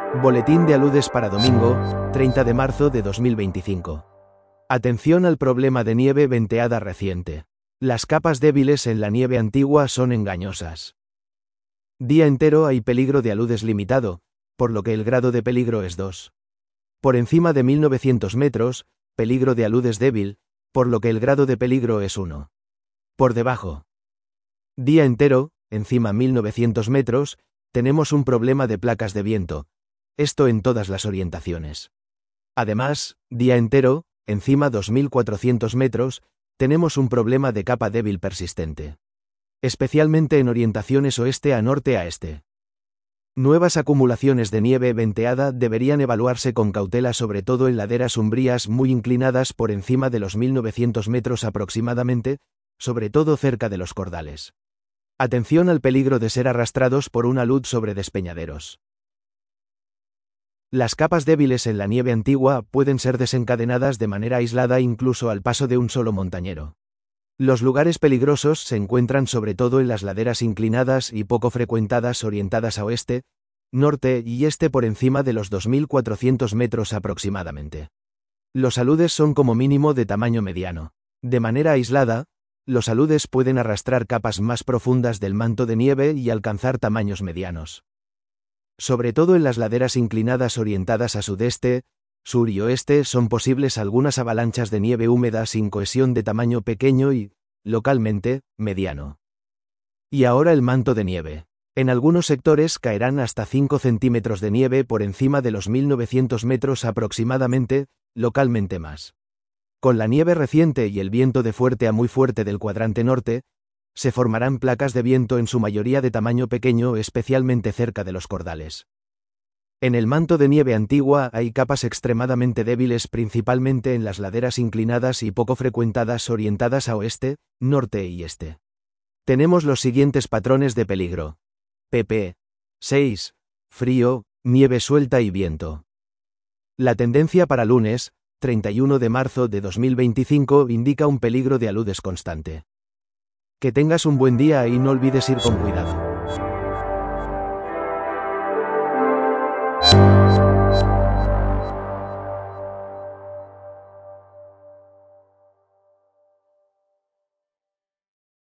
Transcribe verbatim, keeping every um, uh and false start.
Boletín de aludes para domingo, treinta de marzo de dos mil veinticinco. Atención al problema de nieve venteada reciente. Las capas débiles en la nieve antigua son engañosas. Día entero hay peligro de aludes limitado, por lo que el grado de peligro es dos. Por encima de mil novecientos metros, peligro de aludes débil, por lo que el grado de peligro es uno. Por debajo. Día entero, encima mil novecientos metros, tenemos un problema de placas de viento. Esto en todas las orientaciones. Además, día entero, encima dos mil cuatrocientos metros, tenemos un problema de capa débil persistente. Especialmente en orientaciones oeste a norte a este. Nuevas acumulaciones de nieve venteada deberían evaluarse con cautela, sobre todo en laderas umbrías muy inclinadas por encima de los mil novecientos metros aproximadamente, sobre todo cerca de los cordales. Atención al peligro de ser arrastrados por un alud sobre despeñaderos. Las capas débiles en la nieve antigua pueden ser desencadenadas de manera aislada incluso al paso de un solo montañero. Los lugares peligrosos se encuentran sobre todo en las laderas inclinadas y poco frecuentadas orientadas a oeste, norte y este por encima de los dos mil cuatrocientos metros aproximadamente. Los aludes son como mínimo de tamaño mediano. De manera aislada, los aludes pueden arrastrar capas más profundas del manto de nieve y alcanzar tamaños medianos. Sobre todo en las laderas inclinadas orientadas a sudeste, sur y oeste son posibles algunas avalanchas de nieve húmeda sin cohesión de tamaño pequeño y, localmente, mediano. Y ahora el manto de nieve. En algunos sectores caerán hasta cinco centímetros de nieve por encima de los mil novecientos metros aproximadamente, localmente más. Con la nieve reciente y el viento de fuerte a muy fuerte del cuadrante norte, se formarán placas de viento en su mayoría de tamaño pequeño, especialmente cerca de los cordales. En el manto de nieve antigua hay capas extremadamente débiles, principalmente en las laderas inclinadas y poco frecuentadas orientadas a oeste, norte y este. Tenemos los siguientes patrones de peligro. pp. seis. Frío, nieve suelta y viento. La tendencia para lunes, treinta y uno de marzo de dos mil veinticinco, indica un peligro de aludes constante. Que tengas un buen día y no olvides ir con cuidado.